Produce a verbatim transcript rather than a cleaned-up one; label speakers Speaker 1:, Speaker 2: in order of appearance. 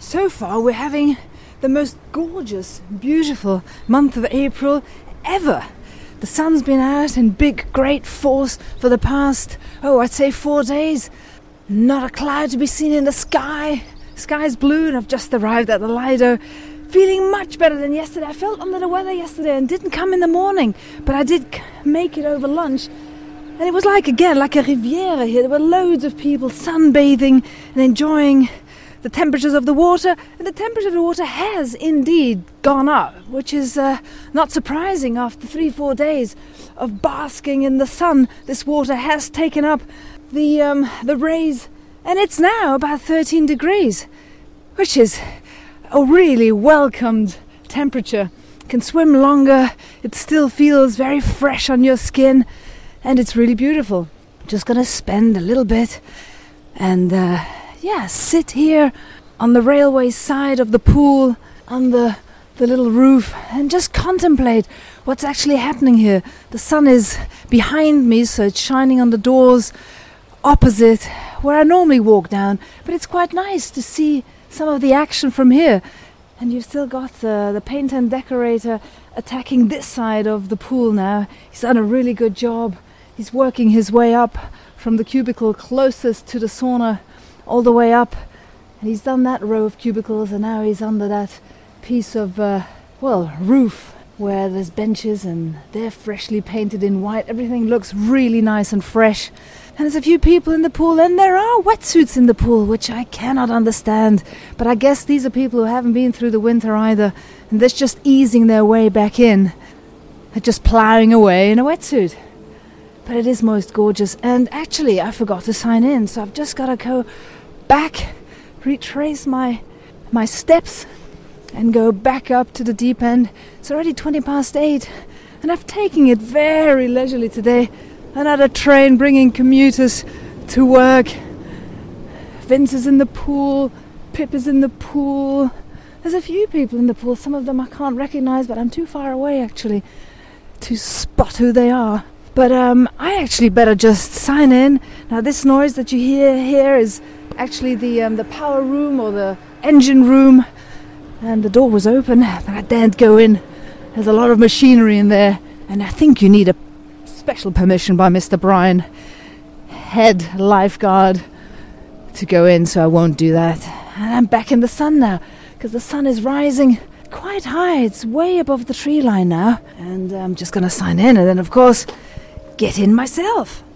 Speaker 1: So far we're having the most gorgeous, beautiful month of April ever. The sun's been out in big, great force for the past, oh, I'd say four days. Not a cloud to be seen in the sky. Sky's blue, and I've just arrived at the Lido. Feeling much better than yesterday. I felt under the weather yesterday and didn't come in the morning, but I did make it over lunch. And it was like, again, like a Riviera here. There were loads of people sunbathing and enjoying the temperatures of the water. And the temperature of the water has indeed gone up, which is uh, not surprising after three, four days of basking in the sun. This water has taken up the um, the rays, and it's now about thirteen degrees, which is a really welcomed temperature. You can swim longer, it still feels very fresh on your skin, and it's really beautiful. Just gonna spend a little bit and uh, yeah, sit here on the railway side of the pool, on the the little roof, and just contemplate what's actually happening here. The sun is behind me, so it's shining on the doors opposite where I normally walk down, but it's quite nice to see some of the action from here. And you've still got the, the painter and decorator attacking this side of the pool now. He's done a really good job. He's working his way up from the cubicle closest to the sauna all the way up, and he's done that row of cubicles, and now he's under that piece of uh, well roof where there's benches, and they're freshly painted in white. Everything looks really nice and fresh. And there's a few people in the pool, and there are wetsuits in the pool, which I cannot understand. But I guess these are people who haven't been through the winter either, and they're just easing their way back in. They're just ploughing away in a wetsuit. But it is most gorgeous. And actually, I forgot to sign in, so I've just got to go back, retrace my my steps, and go back up to the deep end. It's already twenty past eight, and I've taken it very leisurely today. Another train bringing commuters to work. Vince is in the pool, Pip is in the pool. There's a few people in the pool. Some of them I can't recognize, but I'm too far away actually to spot who they are. But um, I actually better just sign in. Now this noise that you hear here is actually the um, the power room or the engine room. And the door was open, but I daren't go in. There's a lot of machinery in there, and I think you need a special permission by Mister Brian, head lifeguard, to go in, so I won't do that. And I'm back in the sun now, because the sun is rising quite high. It's way above the tree line now, and I'm just going to sign in, and then of course get in myself.